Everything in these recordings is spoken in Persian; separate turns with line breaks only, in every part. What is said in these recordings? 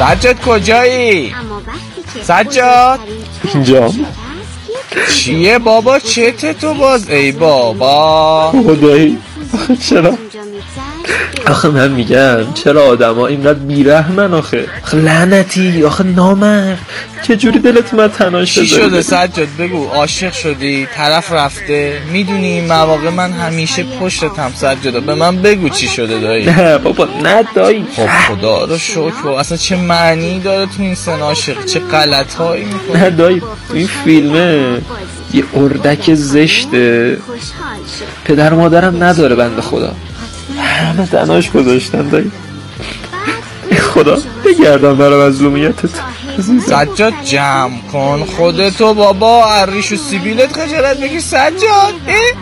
سجاد کجایی؟ سجاد
اینجا
چیه بابا؟ چته تو باز؟ ای بابا
دایی چرا؟ آخه من میگم چرا آدم ها اینقدر بیرحمن آخه لعنتی آخه نامرد چجوری دلت اومد تنهاش
چی شده سجاد بگو؟ عاشق شدی؟ طرف رفته؟ میدونی این مواقع من همیشه پشتتم سجادا، به من بگو چی شده دایی؟
نه بابا نه دایی.
خب خدا رو شکر بابا، اصلا چه معنی داره تو این سن عاشق؟ چه غلط هایی میکنی؟
نه دایی تو این فیلمه یه اردک زشته، پدر مادرم نداره بنده خدا، همه تنهاش گذاشتن دایی. خدا بگردم برای مظلومیتت.
سجاد جمع کن خودتو بابا، عریش و سیبیلت خجالت بگیر سجاد.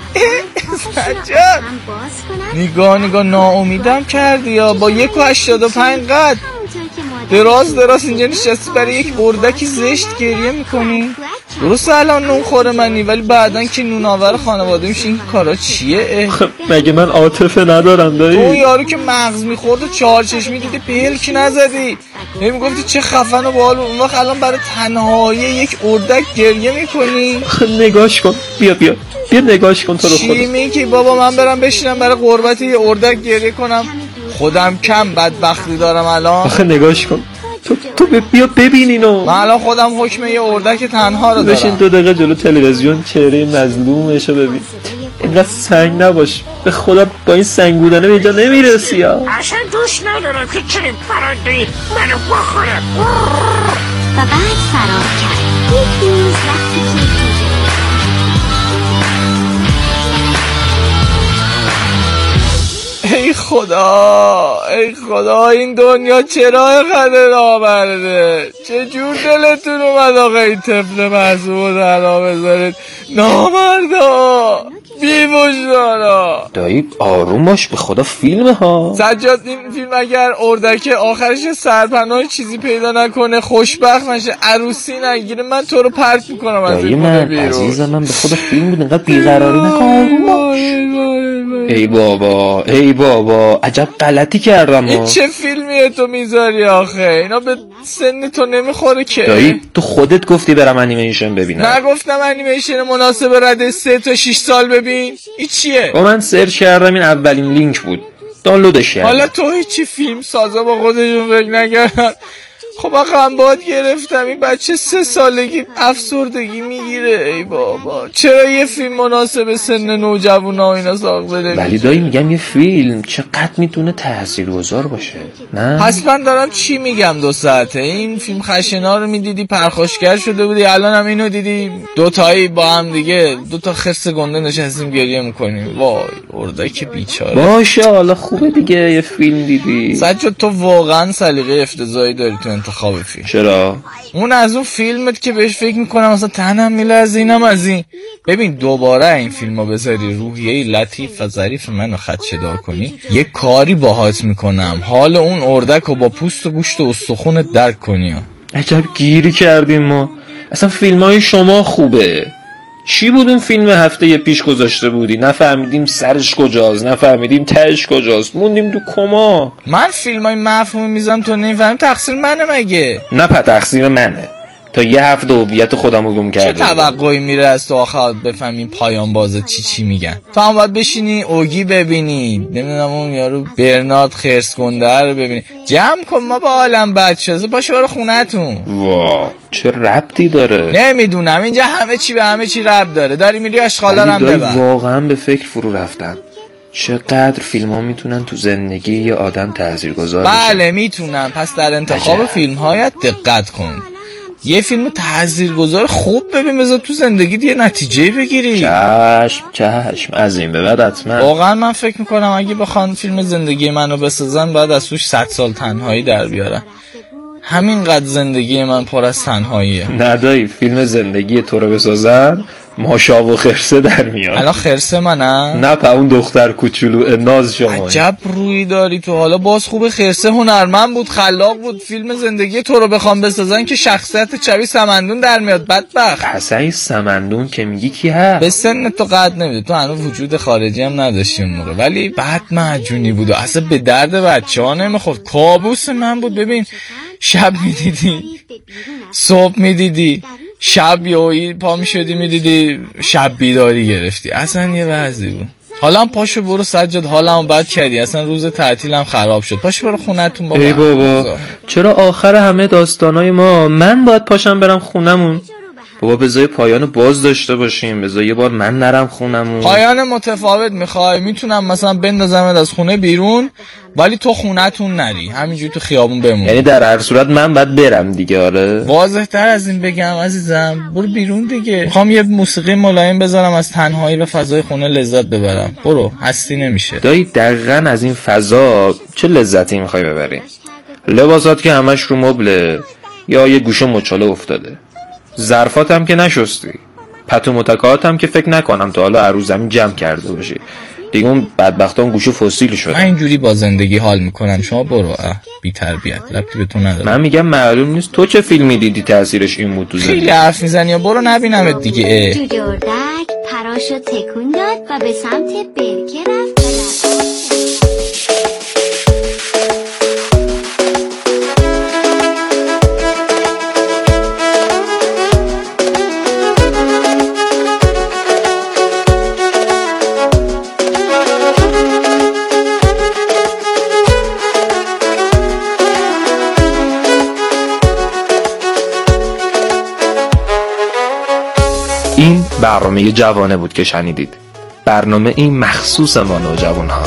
سجاد نگاه ناامیدم کردی یا با 1.85 قد دراز اینجا نشستی برای یک اردکی زشت گریه میکنی؟ درست الان نون خوره منی، ولی بعدن که نوناور خانواده میشه این کارا چیه؟
مگه من عاطفه ندارم دایی؟
تو یارو که مغز میخورد و 4 چشمی دیدی پلک نزدی؟ میگفتی چه خفن و باحال، اون وقت الان برای تنهایی یک اردک گریه میکنی؟
نگاش کن، بیا نگاش کن تو رو خدا.
چی میگی بابا؟ من برم بشینم برای قربت یه اردک گریه کنم؟ خودم کم بدبختی دارم الان.
آخه نگاش کن تو بیا ببین اینو.
من الان خودم حکم یه اردک تنها رو دارم.
بشین 2 دقیقه جلو تلویزیون چهره مظلومشو ببین. اینقدر سنگ نباش، به خدا با این سنگ بودنه به اینجا نمیرسی ها.
اصلا دوست ندارم که چنین پرنده‌ای منو بخوره.
و بعد فرار کرد. یک روز وقتی که
ای خدا این دنیا چرا اینقدر نامرده؟ چجور دلتون اومد آقا این طفل معصومو تنها بذارید؟ نامردا بی وجدانا.
دایی آروم باش به خدا فیلمه ها.
سجاد این فیلم اگر اردک آخرش سرپناه چیزی پیدا نکنه، خوشبخت نشه، عروسی نگیره، من تو رو پرت میکنم از این خونه بیرون.
عزیزم من به خدا فیلم بود، اینقدر بیقراری نکن. آروم باش. ای بابا عجب غلطی کردم.
این چه فیلمیه تو میذاری آخه؟ اینا به سن تو نمیخوره که.
دایی تو خودت گفتی برم انیمیشن ببینم.
نگفتم انیمیشن مناسب رده 3 تا 6 سال ببین. این چیه؟
با من سرچ کردم این اولین لینک بود، دانلودش کردم.
حالا تو هیچی فیلم سازا با خودشون فکر نکردن؟ خب آقا باد گرفتم این بچه 3 سالگی افسردگی میگیره. ای بابا چرا یه فیلم مناسب سن نوجوانا اینا ساخته نمیشه؟
ولی دایی میگم یه فیلم چقدر میتونه تاثیرگذار باشه. نه
پس من دارم چی میگم 2 ساعته؟ این فیلم خشنا رو میدیدی پرخاشگر شده بودی، الان هم اینو دیدی 2 تایی با هم دیگه 2 تا خرس گنده نشستیم گریه میکنیم. وای اردک بیچاره.
باشه حالا خوبه دیگه یه فیلم دیدی.
سجاد تو واقعا سلیقه افتضاحی داری تو انتخاب فیلم.
چرا؟
اون از اون فیلمت که بهش فکر میکنم مثلا تنم میلرزه اینم از این. ببین دوباره این فیلمو بذاری روحیه لطیف و ظریف منو خدشه‌دار کنی، یه کاری باهات میکنم حال اون اردک و با پوست و گوشت و استخونت درک کنی.
عجب گیری کردیم ما. اصلا فیلمای شما خوبه. چی بود اون فیلم هفته پیش گذاشته بودی؟ نفهمیدیم سرش کجاست، نفهمیدیم تهش کجاست، موندیم تو کما.
من فیلمای مفهومی میذارم تو نمیفهمی، تقصیر منه مگه؟
نه تقصیر منه. تا یه هفته هویت خودم رو گم کرده.
چه توقعی میره از تو آخر بفهمی پایان بازه چی میگن؟ تو هم باید بشینی اوگی ببینی، نمیدونم اون یارو برنارد خرس گنده رو ببینی. جمع کن ما با عالم بد شده، پاشو برو خونتون.
وا چه ربطی داره؟
نمیدونم اینجا همه چی به همه چی ربط داره. داری میری اشغالا هم ببر.
واقعا به فکر فرو رفتم چقدر فیلم ها میتونن تو زندگی یه آدم تاثیرگذار باشن.
بله میتونن. پس در انتخاب فیلم هایت دقت کن. یه فیلم تاثیرگذار خوب ببین بذار تو زندگیت یه نتیجه بگیری.
چشم از این به بعد حتما.
واقعا من فکر میکنم اگه بخوان فیلم زندگی منو بسازن باید از توش 100 سال تنهایی در بیارن. همینقدر زندگی من پر از تنهاییه.
ندایی فیلم زندگی تو رو بسازن ماشا و خرسه در میاد.
الان خرسه منم؟
نه اون دختر کوچولو ناز شما.
عجب روی داری تو. حالا باز خوبه خرسه هنرمند بود، خلاق بود. فیلم زندگی تو رو بخوام بسازن که شخصیت شبیه سمندون در میاد. بدبخت.
حسین سمندون که میگی کی هست؟
به سن تو قد نمیده، تو هنوز وجود خارجی هم نداشتی اون موقع، ولی بعد معجونی بود و اصلا به درد بچه‌ها نمیخورد. کابوس من بود. ببین شب میدیدی، صبح میدیدی، شب یهویی پا میشدی میدیدی شب بیداری گرفتی. اصلا یه وضعی بود. حالا پاشو برو سجاد، حالمو بد کردی، اصلا روز تعطیلم خراب شد. پاشو برو خونتون بابا.
ای بابا چرا آخر همه داستانای ما من باید پاشم برم خونمون؟ بابا بذار پایان باز داشته باشیم، بذار یه بار من نرم خونمون.
پایان متفاوت میخوای؟ میتونم مثلا بندازمت از خونه بیرون ولی تو خونتون نری، همینجوری تو خیابون بمون.
یعنی در هر صورت من باید برم دیگه؟ آره
واضح تر از این بگم عزیزم؟ برو بیرون دیگه. میخوام یه موسیقی ملایم بذارم از تنهایی و فضای خونه لذت ببرم. برو، هستی نمیشه.
دایی دقیقاً از این فضا چه لذتی میخوای ببری؟ لباسات که همش رو مبله یا یه گوشه مچاله افتاده، ظرفات هم که نشستی، پتو متکات هم که فکر نکنم تا حالا عروس زمین جمع کرده باشی دیگه. اون بدبختان گوشو فسیل شده.
من اینجوری با زندگی حال میکنم، شما برو. بی تربیت، ربطی به تو نداره.
من میگم معلوم نیست تو چه فیلمی دیدی تاثیرش این بود تو زندگی.
خیلی حرف میزنی، یا برو نبینمت دیگه.
جوجه اردک پراشو تکون داد و به سمت برکه رفت.
این برنامه جوانه بود که شنیدید. برنامه این مخصوص ما نوجوان‌ها.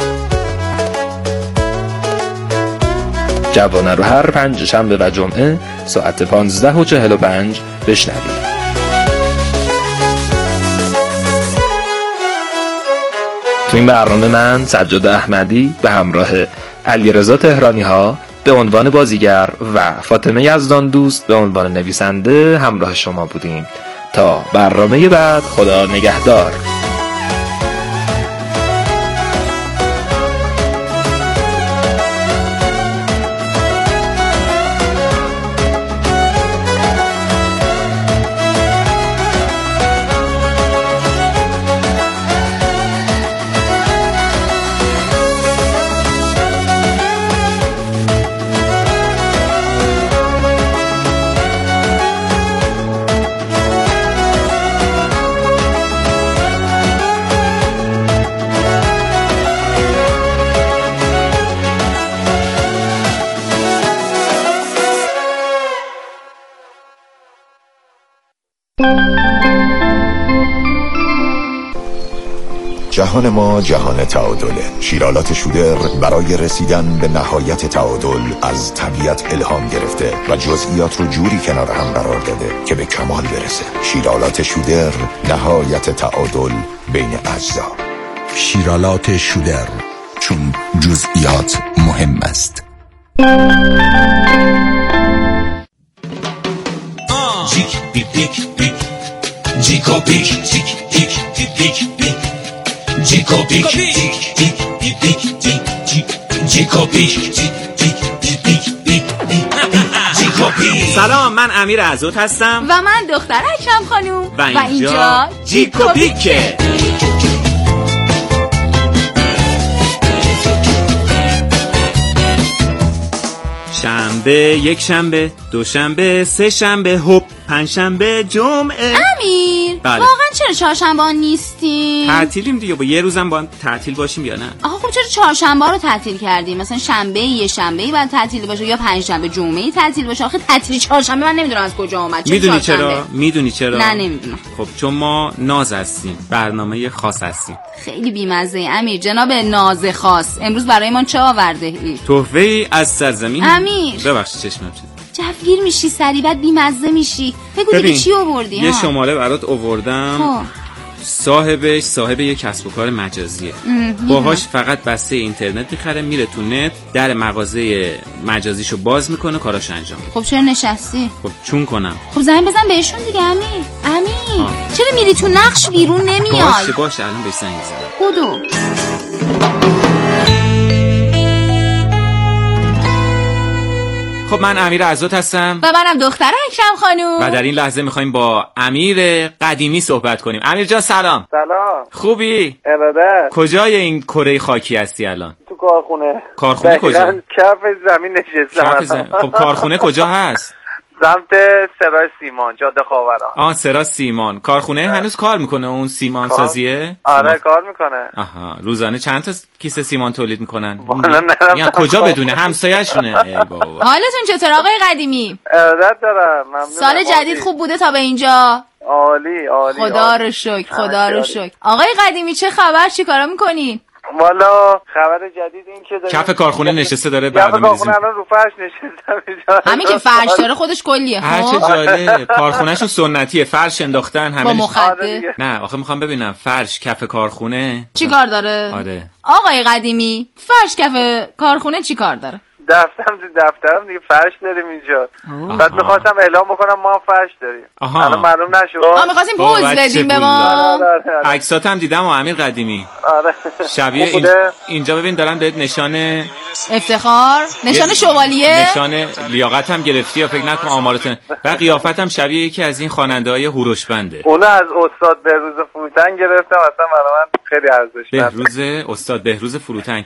جوانه رو هر پنجشنبه و جمعه ساعت 15:45 بشنوید. تو این برنامه من سجاد احمدی به همراه علیرضا تهرانی‌ها به عنوان بازیگر و فاطمه یزدان دوست به عنوان نویسنده همراه شما بودیم. تا برنامه بعد، خدا نگهدار.
جهان ما جهان تعادله. شیرالات شودر برای رسیدن به نهایت تعادل از طبیعت الهام گرفته و جزئیات رو جوری کنار هم قرار داده که به کمال برسه. شیرالات شودر، نهایت تعادل بین اجزا. شیرالات شودر، چون جزئیات مهم است.
جیک پیک پیک پیک جیکو پیک جیک پیک پیک پیک جیکو پیک جیک پیک پیک جیک جیکو پیک جیک پیک پیک جیکو پیک.
سلام، من امیر عزوت هستم
و من دختر اکرم خانوم
و اینجا جیکو پیکه. شنبه، یک شنبه، دوشنبه، سه شنبه، هوب، پنجشنبه، جمعه.
امیر
بله.
واقعا چرا چهارشنبه نیستیم؟
تعطیلیم دیگه، با یه روزم با تعطیل باشیم یا نه؟
آخه خب چرا چهارشنبه رو تعطیل کردیم؟ مثلا شنبه یه شنبه بعد تعطیل باشه یا پنجشنبه جمعه تعطیل باشه. آخه تعطیل چهارشنبه من نمیدونم از کجا اومد.
میدونی چرا؟ میدونی چرا؟
نه نمیدونم.
خب چون ما ناز هستیم، برنامه خاص هستیم.
خیلی بیمزه امیر. جناب ناز خاص امروز برای ما چه آورده ای؟
تحفه‌ای از سرزمین.
امیر
ببخشید چشمم شد.
جوگیر میشی، سری بعد بیمزه میشی. بگو دیگه چی آوردی؟
یه شماره برات آوردم. صاحب یه کسب و کار مجازیه. باهاش فقط بسته اینترنت میخره، میره تو نت، در مغازه مجازیشو باز میکنه، کاراش انجام میده.
خب چرا نشستی؟
خب چون کنم.
خب زنگ بزن بهشون دیگه امیر. چرا میری تو نقش بیرون نمیای؟
باشه الان بهش زنگ میزنم.
خودو
خب من امیر عزوت هستم
و منم دختر اکرم خانوم
و در این لحظه میخوایم با امیر قدیمی صحبت کنیم. امیر جان سلام.
سلام.
خوبی؟
ارادت.
کجای این کره خاکی هستی الان؟
تو
کارخونه کجا؟
کف زمین نشستم.
خب کارخونه کجا هست؟
سمت سرای سیمان، جاده خاوران.
سرای سیمان. کارخونه هنوز کار میکنه اون سیمان سازیه؟
آره کار میکنه.
آها، روزانه چند تا کیسه سیمان تولید میکنن؟ یعنی کجا بدونه؟ همسایه‌شونه. ای بابا.
حالتون چطور آقای قدیمی؟
ارادت دارم. ممنونم.
سال جدید خوب بوده تا به اینجا؟
عالی.
خدا رو شکر. آقای قدیمی چه خبر؟ چیکارا میکنین؟
والا خبر جدید این که داره
کف کارخونه نشسته داره
برنامه ریزی. الان رو فرش نشستم اینجا.
همین که فرش داره خودش کلیه.
هر چه جالب. کارخونهشون سنتیه، فرش انداختن همه.
با مخده.
نه آخه میخوام ببینم فرش کف کارخونه
چیکار داره؟
آره.
آقای قدیمی فرش کف کارخونه چیکار داره؟
دفترم دیگه فرش داریم اینجا. بعد می‌خواستم اعلام بکنم ما هم فرش داریم. الان معلوم نشد.
می‌خواستیم پوز بدیم به ما.
عکسات هم دیدم و امیر قدیمی.
آره.
شبیه اینجا ببین دارن بهت نشان
افتخار، نشان شوالیه،
نشان لیاقت هم گرفتی یا فکر نکن آمارتون. و قیافت هم شبیه یکی از این خواننده‌های هوروش بنده.
اون از استاد بهروز فروتن گرفتم، اصلا برای من خیلی ارزشمنده.
استاد بهروز فروتن.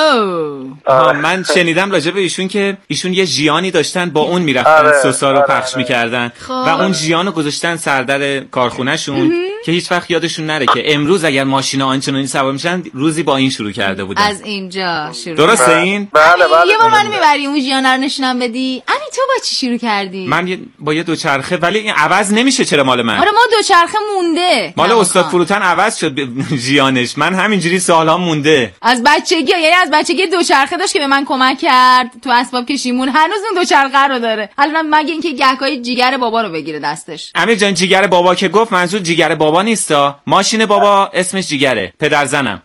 من شنیدم راجع به ایشون که ایشون یه ژیانی داشتن با اون میرفتن سوسا رو پخش میکردن و اون ژیانو گذاشتن سردر کارخونهشون که هیچ وقت یادشون نره که امروز اگر ماشینا آنچنانی سوار میشن روزی با این شروع کرده بودن.
از اینجا شروع.
درسته این؟
بله.
یه بار منو میبری اون ژیانا رو نشونم بدی؟ امین تو با چی شروع کردی؟
من با یه دوچرخه، ولی این عوض نمیشه. چرا مال من؟
آره ما دوچرخه مونده.
مال استاد فروتن عوض شد ژیانش. من همینجوری سالها مونده.
از بچگی، یعنی از بچگی دوچرخه داشت که به من کمک کرد تو اسباب کشیمون. هنوز اون دوچرخه رو داره. الان مگه اینکه گهگاهی جیگر بابا رو بگیره دستش.
امیر جان جیگر بابا که گفت منظور جیگر بابا نیستا. ماشین بابا اسمش جیگره. پدر زنم.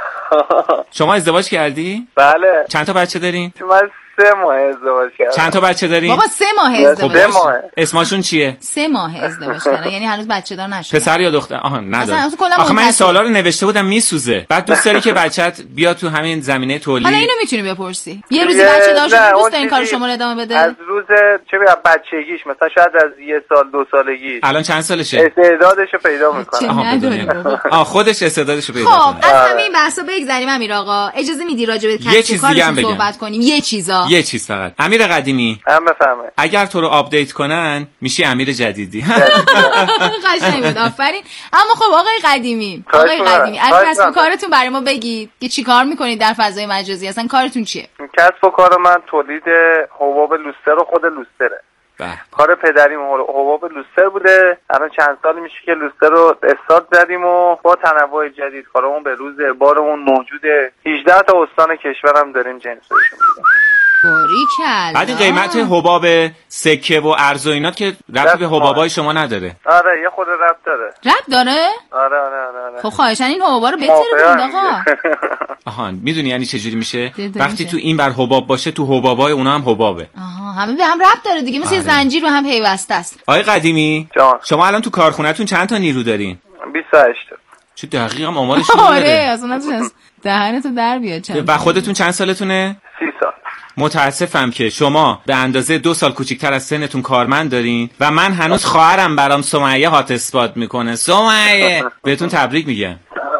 شما ازدواج کردی؟
بله.
چند تا بچه دارین؟
من 3 ماه ازدواج کردم.
چند تا بچه دارین؟
بابا 3 ماه ازدواج.
3 ماه.
اسمشون چیه؟
3 ماه ازدواج کردن، یعنی هنوز بچه دار نشده.
پسر یا دختر؟ نداره. آخه من این سوالا رو نوشته بودم میسوزه. بعد دوست داری که بچت بیاد تو همین زمینه تولید.
حالا اینو میتونی بپرسی. یه روزی بچه دار شد دوست دارین کار شما رو ادامه بده؟
از روز چه بگم بچگیش، مثلا شاید از 1 سال 2 سالگی.
الان چند سالشه؟
استعدادشو پیدا میکنه.
خودش استعدادشو پیدا
کنه. خب از همین بحثا بگذریم امیر آقا. اجازه میدی راجع به کسب کارتون صحبت کنیم؟ یه چیز
فقط. امیر قدیمی
بفهمه.
اگر تو رو آپدیت کنن میشی امیر جدیدی.
قشنگ بود، آفرین. اما خب آقای قدیمی از کسب کارتون برای ما بگید که چی کار میکنید در فضای مجازی؟ اصلا کارتون چیه؟
کسب کار من تولید حباب لوستر و خود لوستره. کار پدریم حباب لوستر بوده. الان چند سال میشه که لوستر رو استارت زدیم و با تنوع جدید کارمون به روز بارمون موجوده. 18 تا استان کشورم داریم جنسشون میدیم.
باریکلا.
بعد این قیمت حباب سکه و ارز و اینات که ربطی به حبابای شما نداره.
آره یه خود ربط داره.
ربط داره؟
آره.
خب خواهشاً این حبابا رو بترید آقا.
آها میدونی یعنی چه جوری میشه؟ وقتی تو این بر حباب باشه تو حبابای اونا هم حبابه.
آها همه به هم ربط داره دیگه، مثل زنجیر رو هم پیوسته است.
آقای قدیمی شما الان تو کارخونه‌تون چند تا نیرو دارین؟
28.
چه دقیقاً آمارش داره؟
آره اصلا دهنتو در بیاد.
و خودتون چند سالتونه؟
30 سال.
متاسفم که شما به اندازه 2 سال کوچیکتر از سنتون کارمند دارین و من هنوز خواهرم برام سمیه هات اسپات میکنه. سمیه بهتون تبریک میگم.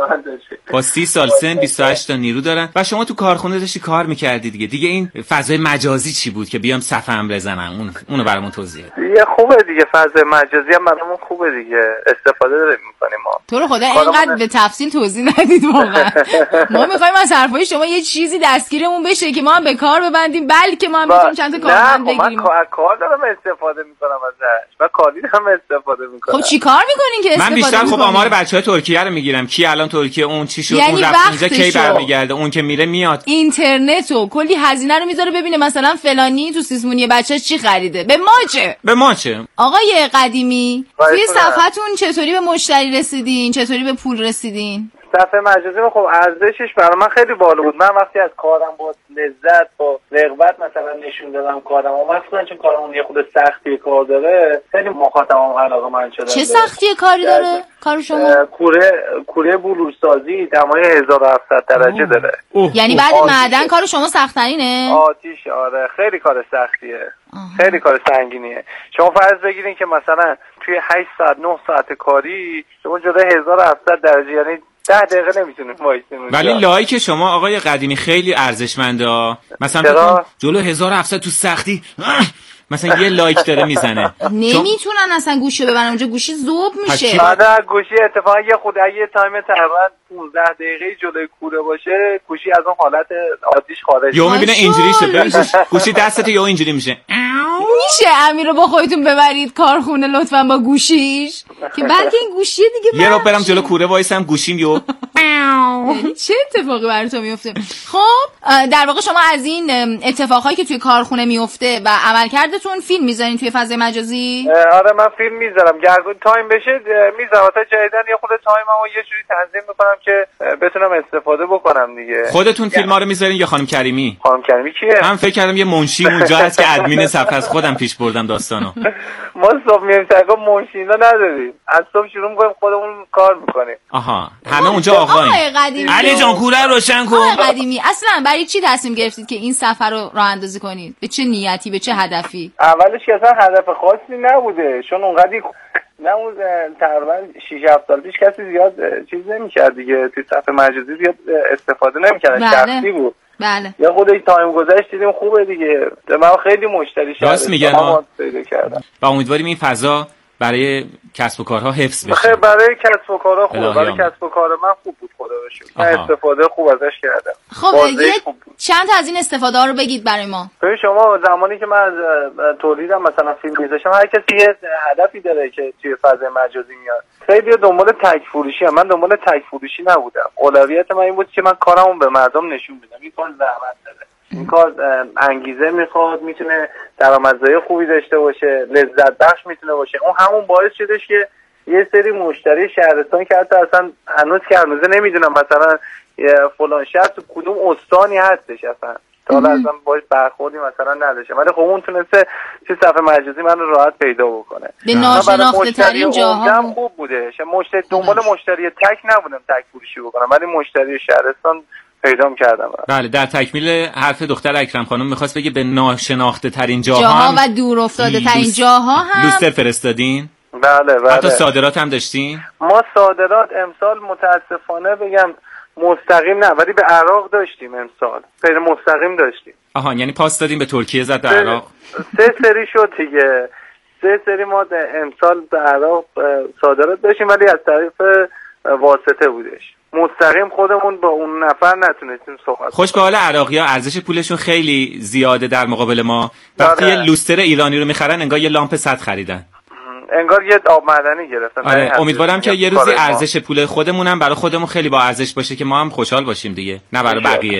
با 30 سال سن 28 تا نیرو دارن و شما تو کارخونه داشتی کار میکردی دیگه این فضای مجازی چی بود که بیام صفم بزنم؟ اونو برامون توضیح بده.
دیگه خوبه دیگه، فضای مجازی هم برامون خوبه دیگه، استفاده داریم میکنیم ما.
تو رو خدا اینقدر به تفصیل توضیح ندید واقعا. ما میخوایم از حرفای شما یه چیزی دستگیرمون بشه که ما هم به کار ببندیم، بلکه ما هم بتونیم چند تا کارمند بگیریم.
من کار دارم استفاده میکنم ازش و کاری دارم استفاده میکنم.
خب چیکار میکنین که استفاده
میکنین؟ من بیشتر خب آمار بچهای ترکیه رو میگیرم. کی الان ترکیه اون چی شد؟
یعنی
اون رفت اینجا کی برمیگرده؟ اون که میره میاد
اینترنت و کلی هزینه رو میذاره ببینه مثلا فلانی تو سیسمونی بچه‌ش چی خریده. به ما چه؟ آقای قدیمی توی صفحتون چطوری به مشتری رسیدین؟ چطوری به پول رسیدین؟
صفحه مجازی خب ارزشش برای من خیلی بالا بود. من وقتی از کارم با لذت با رغبت مثلا نشون دادم کارم و مثلا چون کارمون یه خود سختی کار داره، خیلی مخاطبم علاقه‌مند شدن.
چه سختی کاری داره کار شما؟
کوره بلورسازی دمای 1700 درجه داره.
یعنی بعد معدن کار شما سخت‌ترینه؟
آتیش آره، خیلی کار سختیه. خیلی کار سنگینیه. شما فرض بگیرین که مثلا توی 8 ساعت 9 ساعت کاری شما جلوی 1700 درجه، یعنی 10 دقیقه نمیتونیم وایسیم.
ولی لایک شما آقای قدیمی خیلی ارزشمنده. مثلا جلو 1700 تو سختی مثلا یه لایک داره میزنه.
نمیتونن اصلا گوشی ببرن اونجا، گوشی ذوب میشه.
بعد گوشی اتفاقا یه خود اگه تایم تقریبا 15 دقیقه جلوی کوره باشه گوشی از اون حالت عادیش خارج
یا میبینه اینجوری شده گوشی دستت یا اینجوری میشه.
میشه امیر رو با خودتون ببرید کارخونه لطفا با گوشیش که بلکه این گوشی دیگه
یه رو برم جلو کوره وایسم گوشیم یو
چه اتفاقی براتون میفته؟ خب در واقع شما از این اتفاقایی که توی کارخونه میفته و عملکردتون فیلم میذارین توی فضای مجازی؟
آره من فیلم میذارم، گرگون تایم بشه میذارم تا جدیدن یه خود تایممو یه جوری تنظیم میکنم که بتونم استفاده بکنم دیگه.
خودتون فیلم‌ها رو میذارین یا خانم کریمی؟
خانم کریمی کیه؟
من فکر کردم یه منشی اونجا هست که ادمین صفحه از خودم پیش بردم داستانو.
ما صبح میایم سرگا منشینا نداریم، از صبح شروع میکنیم خودمون کار میکنیم.
آها همه اونجا آقاییم. علی جان کوره روشن کن.
آقای قدیمی اصلا برای چی تصمیم گرفتید که این سفر رو راه اندازی کنید؟ به چه نیتی، به چه هدفی؟
اولش که اصلا هدف خاصی نبوده، چون اونقدی نمون تقریبا 6-7 سال پیش کسی زیاد چیز نمی‌کرد دیگه، توی صفحه مجازی زیاد استفاده نمی‌کرد، شخصی بود.
بله.
یا خود این تایم گذشت دیدیم خوبه دیگه. من خیلی مشتری
راست میگن
پیدا کردم.
و امیدواریم این فضا برای کسب و کارها حفظ بشه.
خیلی برای کسب و کارها خوبه، برای کسب و کار من خوب بود خدا رو شکر. من استفاده خوب ازش کردم.
خب چند تا از این استفاده ها رو بگید برای ما.
ببین شما زمانی که من از تولیدم مثلا فیلم میذاشم هر کسی یه هدفی داره که توی فضای مجازی میاد. خیلی دنبال تک فروشی هم. من دنبال تک فروشی نبودم. اولویت من این بود که من کارمو به مردم نشون بدم. این کار زحمت داره. این کار انگیزه میخواد، میتونه درآمدزایی خوبی داشته باشه، لذت بخش میتونه باشه. اون همون باعث شدش که یه سری مشتری شهرستان که حتی اصلا هنوز که هنوزه نمیدونم مثلا فلان شهر تو کدوم استانی هستش اصلا تا حالا اصلا باش برخوردی مثلا نداشته، ولی خب اون تونسته چه صفحه مجازی من رو راحت پیدا بکنه.
به ناشناخته ترین جاها
خوب بوده. مشتری دنبال مشتری تک نبودم تک فروشی بکنم، ولی مشتری شهرستان پیدا کردم.
بله در تکمیل حرف دختر اکرم خانم میخواست بگه به ناشناخته ترین
جاها و دور افتاده ترین جاها هم
لوستر فرستادین.
بله.
حتی صادرات هم داشتین؟
ما صادرات امسال متاسفانه بگم مستقیم نه، ولی به عراق داشتیم امسال. غیر مستقیم داشتیم.
آها یعنی پاس دادیم به ترکیه زد به عراق.
3 سری شد دیگه. 3 سری ما امسال به عراق صادرات داشتیم ولی از طریق واسطه بودش. مستقیم خودمون با اون نفر نتونستیم صحبت.
خوش به حال عراقی‌ها، ارزش پولشون خیلی زیاده در مقابل ما. وقتی یه لوستر ایرانی رو میخرن انگار یه لامپ 100 خریدن.
انگار یه آب معدنی گرفتن.
آره امیدوارم که یه روزی ارزش پول خودمونم برای خودمون خیلی با ارزش باشه که ما هم خوشحال باشیم دیگه، نه برای بقیه.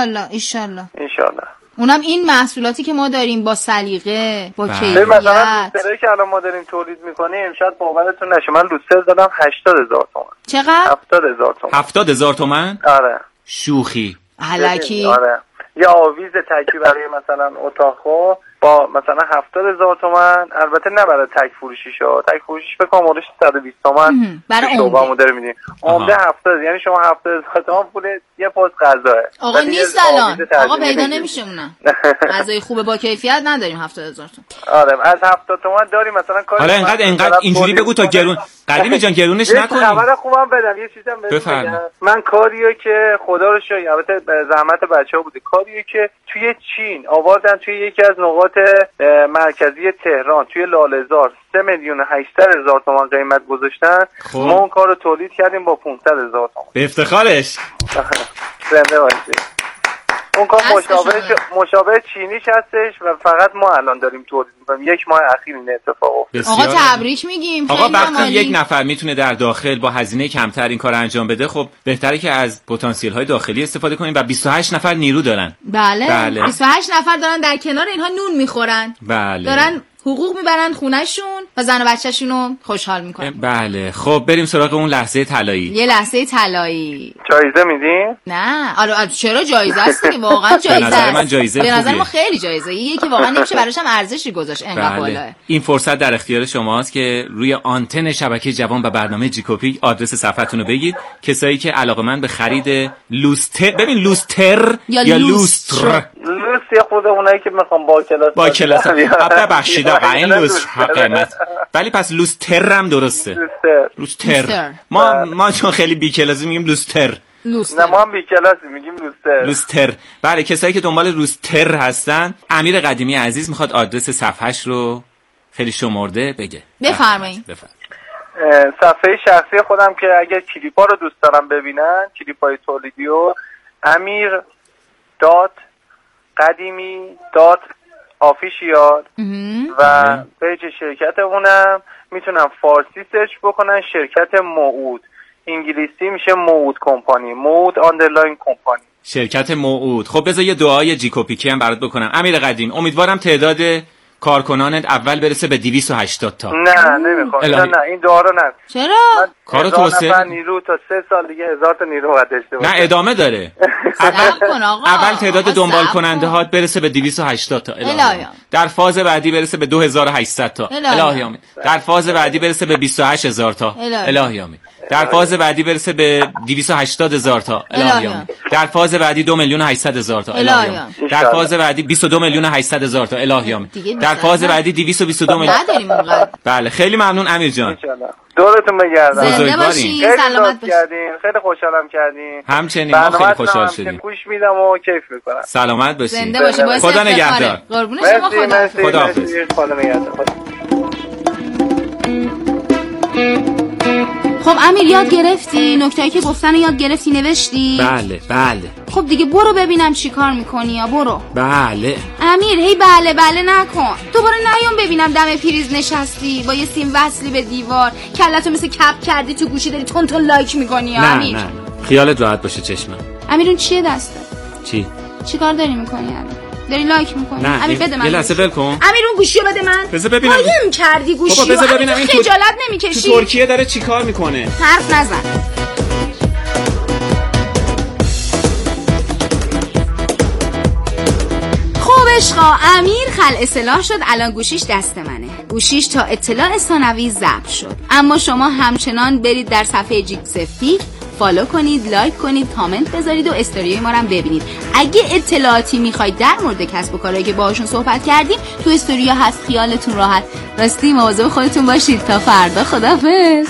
ان شاء الله.
اونم
این محصولاتی که ما داریم با سلیقه، با کیفیت.
مثلا لوستری که الان ما داریم تولید میکنیم شاید باورتون نشه، من لوستر دادم 80,000 تومان.
چقدر؟
70,000 تومان.
70,000 تومان؟
آره.
شوخی.
الکی.
آره. یه آویز تکی برای مثلا اتاقو با مثلا 70,000 تومان، البته نه برای تک فروشیشو، تک فروشیش بکنم مورش 120 تومان
برای
عمده داره میدیم. عمده 70، یعنی شما 70,000 تومان پول یه پست غذاه.
آقا نیست الان. آقا پیدا نمیشه اونم. غذای خوب با کیفیت نداریم 70,000 تومان.
آره از 70 تومان داریم مثلا کاری.
حالا اینقدر اینجوری بگو تا گرون. قدیمی جان گرونش نکنیم.
خبر خوبم بدم، یه چیزام بگم. من کاریو که خدا رو شکر البته زحمت بچه‌ها بوده، کاریو که توی چین آوردن توی یکی از نقاط مرکزی تهران توی لاله‌زار 3,800,000 تومان قیمت گذاشتن. ما اون کارو تولید کردیم با 500,000 تومان.
به افتخارش.
زنده باشید. اون کار مشابه چینیش هستش و فقط ما الان داریم تولید می‌کنیم. 1 ماه اخیر این اتفاق افتاد.
آقا تبریک میگیم.
آقا وقتی یک نفر میتونه در داخل با هزینه کمتر این کار انجام بده، خب بهتره که از پتانسیل‌های داخلی استفاده کنیم و 28 نفر نیرو دارن.
بله. 28 نفر دارن در کنار اینها نون میخورن.
بله.
دارن حقوق میبرن خونه‌شون و زن و بچه‌شون رو خوشحال میکنن.
بله. خب بریم سراغ اون لحظه طلایی.
یه لحظه طلایی.
جایزه میدین؟
نه. آره چرا جایزه است که واقعا جایزه است.
به نظر من جایزه خوبیه.
به نظر من خیلی جایزه. یکی واقعا نمیشه براش هم ارزشی گذاشت انقدر بالاه.
این فرصت در اختیار شماست که روی آنتن شبکه جوان و برنامه جیکوپیک آدرس صفحتون رو بگید. کسایی که علاقه‌مند به خرید لوستر، ببین لوستر یا لوستر.
لوست خود اونایی که میخوام با کلاس
ببخشید آقا این لوستر قیمت ولی پس لوستر هم درسته. لوستر. ما چون خیلی بیکلاسی میگیم لوستر.
نه ما هم بیکلاسی میگیم
لوستر. بله کسایی که دنبال لوستر هستن، امیر قدیمی عزیز میخواد آدرس صفحهش رو خیلی شمرده بگه.
بفرمایید.
صفحه شخصی خودم که اگر کلیپا رو دوست دارم ببینن، کلیپای تولیدی و amir.qadimi.official و پیج شرکتمونم میتونم فارسی سرچ بکنن، شرکت موعود، انگلیسی میشه موعود کمپانی، موعود آندرلاین کمپانی،
شرکت موعود. خب بذار یه دعای جیکوپیکی هم برات بکنم. امیر قدیم، امیدوارم تعداد کارکنانت اول برسه به 280 تا.
نه نمیخوام. نه این دعا رو نه.
چرا؟
کارو توسعه
نیرو تا 3 سال دیگه 1000 تا نیرو باید داشته باشه.
نه ادامه داره. اول تعداد دنبال کننده هات برسه به 280 تا. الهی. در فاز بعدی برسه به 2800 تا. الهی آمین. در فاز بعدی برسه به 28000 تا. الهی آمین. در فاز بعدی برسه به 280000 تا. الهی آمین. در فاز بعدی 2,800,000 تا. الهی آمین. در فاز بعدی 22,800,000 تا. الهی آمین. در فاز بعدی 222 میلیون.
نداریم اونقدر.
بله خیلی ممنون امیر جان.
دورتون بگردم.
زنده باشین، سلامت باشین.
خیلی خوشحالم کردین.
همچنین ما خیلی خوشحال شدیم.
گوش میدم و کیف میکنم.
سلامت باشین.
زنده باشین.
خدا نگهدار.
قربون شما.
خدا.
خدا نگهدار.
خب امیر یاد گرفتی؟ نکته‌ای که گفتن یاد گرفتی، نوشتی؟
بله.
خب دیگه برو ببینم چی کار میکنی یا برو.
بله.
امیر هی بله نکن. دوباره نیام ببینم دم پریز نشستی با یه سیم وصلی به دیوار، کلتو مثل کپ کردی تو گوشی داری تون لایک میکنی یا امیر؟
نه خیالت راحت باشه چشمم.
امیر اون چیه دسته؟
چی
کار داری میکنی امیر؟ داری لایک میکنی؟
امیر
بده من.
یه لحظه ول کن.
امیر اون گوشیو بده من.
بذار ببینم.
قایم کردی گوشیو.
بابا بذار ببینم این
خجالت نمیکشی؟
تو ترکیه داره چیکار میکنه؟
حرف نزن. خب عشقا، امیر خلع اصلاح شد، الان گوشیش دست منه. گوشیش تا اطلاع ثانوی ضبط شد. اما شما همچنان برید در صفحه جیکسفتی، فالو کنید، لایک کنید، کامنت بذارید و استوریای ما رو هم ببینید. اگه اطلاعاتی میخواید در مورد کسب و کارهایی که باهاشون صحبت کردیم تو استوریا هست، خیالتون راحت. راستی مواظب خودتون باشید. تا فردا، خداحافظ.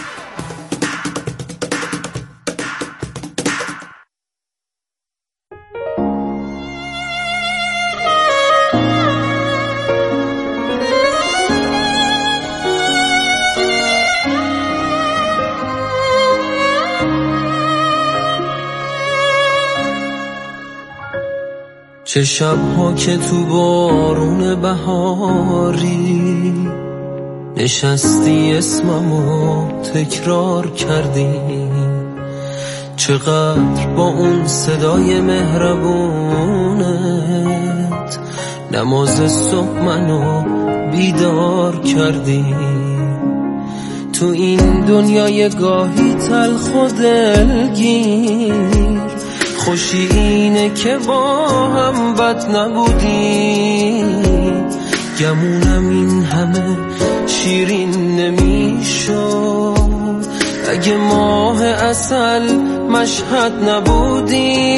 چه شب‌ها که تو بارون بهاری نشستی اسممو تکرار کردی، چقدر با اون صدای مهربونت نماز صبح منو بیدار کردی. تو این دنیای گاهی تلخ و دلگیر، خوشی اینه که با هم بد نبودی. گمونم این همه شیرین نمیشد اگه ماه عسل مشهد نبودی.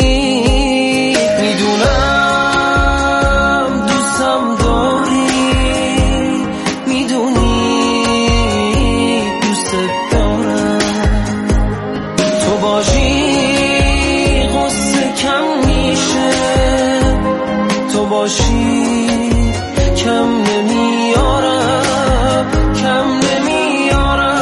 میدونم دوستم داری، میدونی دوست دارم، تو باشی تو باشی کم نمیارم، کم نمیارم.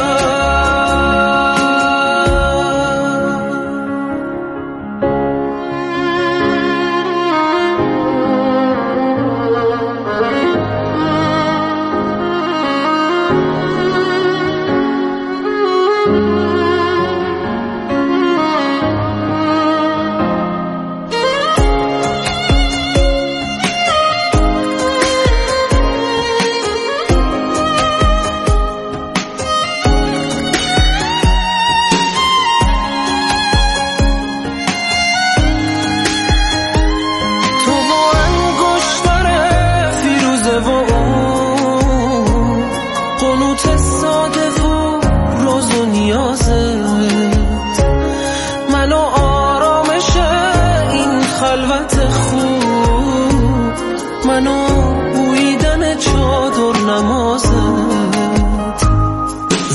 منو بویدن چادر نمازت،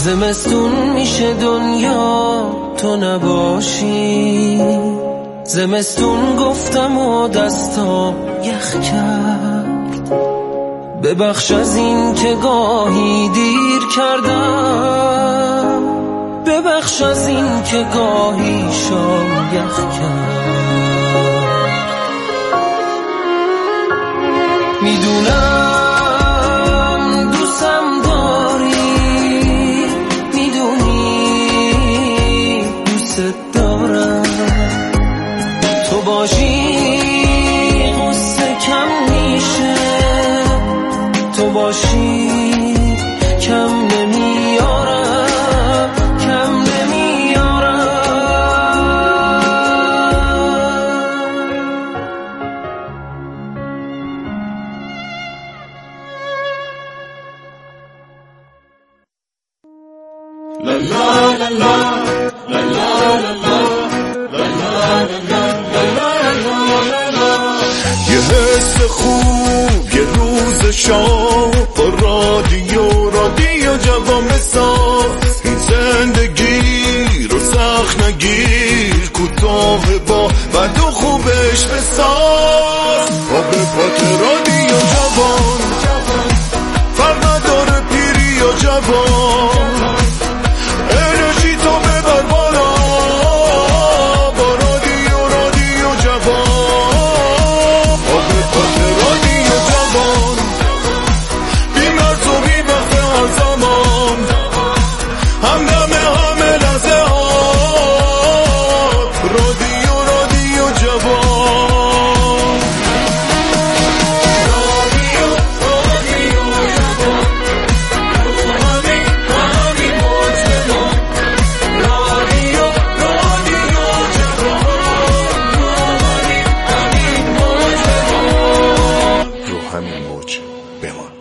زمستون میشه دنیا تو نباشی، زمستون گفتم و دستام یخ کرد، ببخش از این که گاهی دیر کردم، ببخش از این که گاهی شام یخ کرد. میدونم دوستم داری، میدونی دوست دارم، تو باشی غصه کم میشه، تو باشی کم نمیارم، کم نمیارم.
لا لا لا لا لا لا لا. یه حس خوب یه روز شام با رادیو جوام بساز، این زندگی رو سخت نگیر، کوتاه با بد و خوبش بساز. آب پات رادیو جوان، فرق نداره پیری یا جوان، انرژی تو ببر بالا با رادیو جوان. آب پات رادیو جوان، بی مرز و بی وقت هر زمان، همدم همه لحظه هات، رادیو جوان. رادیو جوان، همین موج بمان، رادیو جوان، همین موج بمان، رو همین موج بمان.